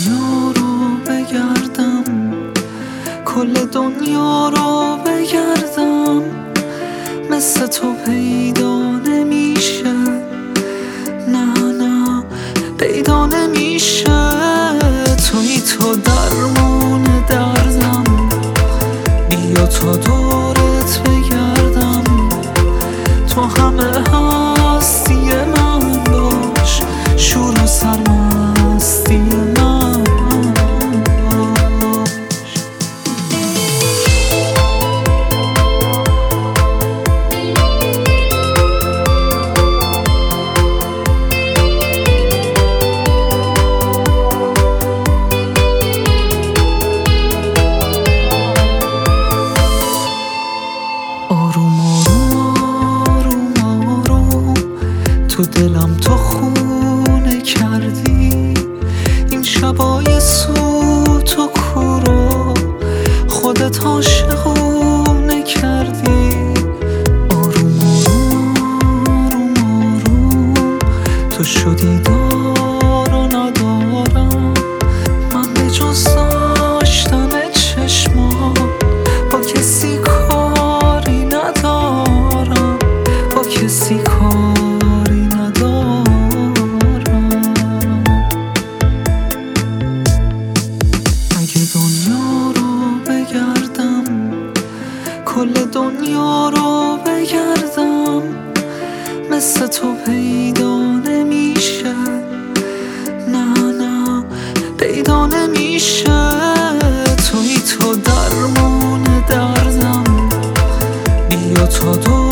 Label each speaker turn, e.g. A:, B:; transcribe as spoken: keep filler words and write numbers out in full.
A: دنیا رو بگردم، کل دنیا رو بگردم، مثل تو پیدا نمیشه، نه نه پیدا نمیشه. توی تو درمون دردم، بیا تا دورت بگردم، تو همه هستی من باش، شور و سرمستی من باش. آروم آروم آروم آروم تو دلم تو خونه کردی، این شبای سوت و کورو خودت عاشقونه کردی. آروم آروم آروم آروم تو شدی دار و ندارم، من به جز داشتن چشما با کسی کاری ندارم، با کسی کاری ندارم. اگه دنیا رو بگردم، کل دنیا رو بگردم، مثل تو پیدا نمیشه، نه نه پیدا نمیشه. توی تو درمون دردم، بیا تا دو